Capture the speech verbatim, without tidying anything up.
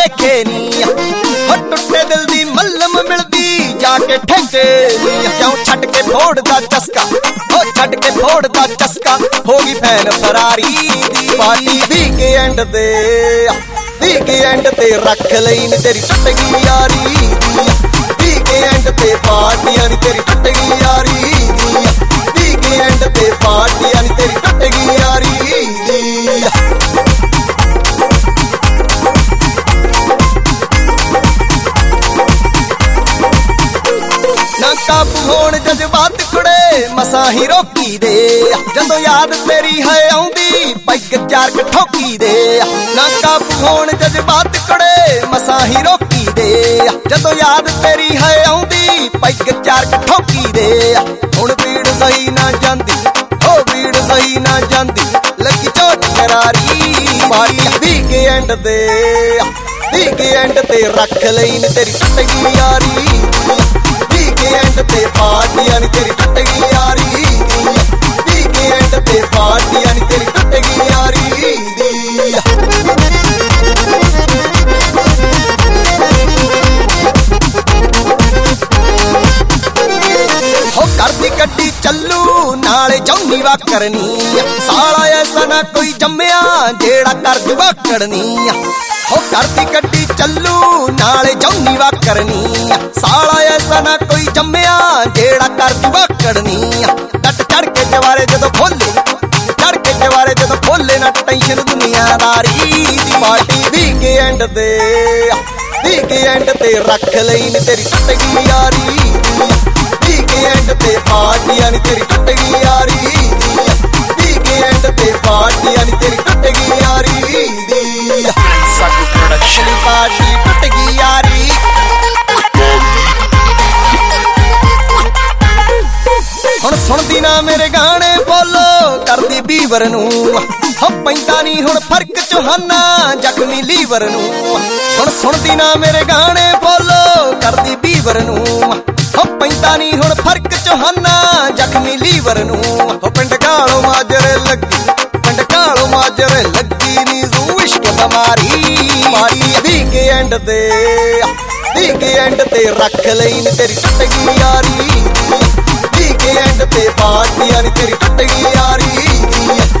ਦੇਖੇ ਨੀ ਹੋ ਟੁੱਟੇ ਦਿਲ ਦੀ ਮੱਲਮ ਮਿਲਦੀ ਜਾ ਕੇ ਠੇਕੇ ਨੀ ਕਿਉਂ ਛੱਡ ਕੇ ਫੋੜ ਦਾ ਚਸਕਾ ਹੋ ਛੱਡ ਕੇ ਫੋੜ ਦਾ ਚਸਕਾ ਹੋ ਗਈ ਫੈਨ ਫਰਾਰੀ ਦੀ ਪਾਰਟੀ ਵੀਕਐਂਡ ਤੇ ਵੀਕਐਂਡ ਤੇ ਰੱਖ ਲਈ ਨੀ ਤੇਰੀ ਟੁੱਟ ਗਈ ਯਾਰੀ ਵੀਕਐਂਡ ਤੇ ਪਾਰਟੀਆਂ ਨੀ ਤੇਰੀ ਟੁੱਟ ਗਈ ਯਾਰੀ ਵੀਕਐਂਡ ਤੇ ਪਾਰਟੀਆਂ ਨੀ ਤੇਰੀ ਟੁੱਟ ਗਈ ਯਾਰੀ ਦੀ ਨਾ ਕਾਬੂ ਹੋਣ ਜਜ਼ਬਾਤ ਕੁੜੇ ਮਸਾਂ ਹੀ ਰੋਕੀ ਦੇ ਜਦੋਂ ਯਾਦ ਤੇਰੀ ਹੈ ਆਉਂਦੀ ਪੈਗ ਚਾਰ ਕ ਠੋਕੀ ਦੇ ਨਾ ਕਾਬੂ ਹੋਣ ਜਜ਼ਬਾਤ ਕੁੜੇ ਮਸਾਂ ਹੀ ਰੋਕੀ ਦੇ ਜਦੋਂ ਯਾਦ ਤੇਰੀ ਹੈ ਆਉਂਦੀ ਪੈਗ ਚਾਰ ਕ ਠੋਕੀ ਦੇ ਹੁਣ ਭੀੜ ਸਹੀ ਨਾ ਜਾਂਦੀ ਹੋ ਭੀੜ ਸਹੀ ਨਾ ਜਾਂਦੀ ਲੱਗੀ ਚੋਟ ਕਰਾਰੀ ਮਾਰੀ ਵੀਕਐਂਡ ਤੇ ਵੀਕਐਂਡ ਤੇ ਰੱਖ ਲਈ ਨੀ ਤੇਰੀ ਟੁੱਟ ਗਈ ਯਾਰੀ ਵੀਕਐਂਡ ਤੇ ਪਾਰਟੀਆਂ ਨੀ ਤੇਰੀ ਟੁੱਟ ਗਈ ਯਾਰੀ ਵੀਕਐਂਡ ਤੇ ਪਾਰਟੀਆਂ ਨੀ ਤੇਰੀ ਟੁੱਟ ਗਈ ਯਾਰੀ ਦੀ ਹੋ ਕਰਦੀ ਗੱਡੀ ਚੱਲੂ ਨਾਲੇ ਜੌਨੀ ਵਾ ਕਰਨੀ ਸਾਲਾ ਐਸਾ ਨਾ ਕੋਈ ਜੰਮਿਆ ਜਿਹੜਾ ਕਰ ਜਵਾ ਕਰਨੀ ਹੋ ਕਰਦੀ ਗੱਡੀ ਚੱਲੂ ਨਾਲੇ ਜੌਨੀ ਵਾ ਕਰਨੀ ਸਾਲਾ ਐਸਾ ਨਾ ਕੋਈ ਜੰਮਿਆ ਜਿਹੜਾ ਕਰ ਜਵਾ ਕਰਨੀ ਟੱਟ ਚੜ ਕੇ ਜਵਾਰੇ ਜਦੋਂ ਖੋਲੇ ਚੜ ਕੇ ਜਵਾਰੇ ਜਦੋਂ ਖੋਲੇ ਨਾ ਟੈਨਸ਼ਨ ਦੁਨੀਆਦਾਰੀ ਦੀ ਪਾਰਟੀ ਵੀਕਐਂਡ ਤੇ ਵੀਕਐਂਡ ਤੇ ਰੱਖ ਲਈ ਨੀ ਤੇਰੀ ਟੁੱਟ ਗਈ ਯਾਰੀ ਵੀਕਐਂਡ ਤੇ ਪਾਰਟੀਆਂ ਨੀ ਤੇਰੀ ਟੁੱਟ ਗਈ ਯਾਰੀ ਵੀਕਐਂਡ ਤੇ ਪਾਰਟੀਆਂ ਨੀ ਤੇਰੀ ਟੁੱਟ ਗਈ ਯਾਰੀ ਦੀ ਸਾਕੂ ਪ੍ਰੋਡਕਸ਼ਨ ਪਾਰਟੀ ਟੁੱਟ ਗਈ ਯਾਰੀ ਹੁਣ ਸੁਣਦੀ ਨਾ ਮੇਰੇ ਗਾਣੇ ਬੋਲੋ ਕਰਦੀ ਬੀਵਰ ਨੂੰ ਹੋ ਪੈਂਦਾ ਨਹੀਂ ਹੁਣ ਫਰਕ ਚੋਹਾਨਾ ਜ਼ਖਮੀ ਲੀਵਰ ਨੂੰ ਹੁਣ ਸੁਣਦੀ ਨਾ ਮੇਰੇ ਗਾਣੇ ਬੋਲੋ ਕਰਦੀ ਬੀਵਰ ਨੂੰ ਹੋ ਪੈਂਦਾ ਨਹੀਂ ਹੁਣ ਫਰਕ ਚੋਹਾਨਾ ਜ਼ਖਮੀ ਲੀਵਰ ਨੂੰ ਹੋ ਪਿੰਡ ਕਾਲੋ ਮਾਜਰੇ ਲੱਗੀ ਪਿੰਡ ਕਾਲੋ ਮਾਜਰੇ ਲੱਗੀ ਨੀ ਜ਼ੂ ਇਸ਼ਕ ਬਮਾਰੀ ਮਾਰੀ ਵੀਕਐਂਡ ਤੇ ਵੀਕਐਂਡ ਤੇ ਰੱਖ ਲਈ ਨੀ ਤੇਰੀ ਟੁੱਟ ਗਈ ਯਾਰੀ ਵੀਕਐਂਡ ਤੇ ਪਾਰਟੀਆਂ ਨੀ ਤੇਰੀ ਟੁੱਟ ਗਈ ਯਾਰੀ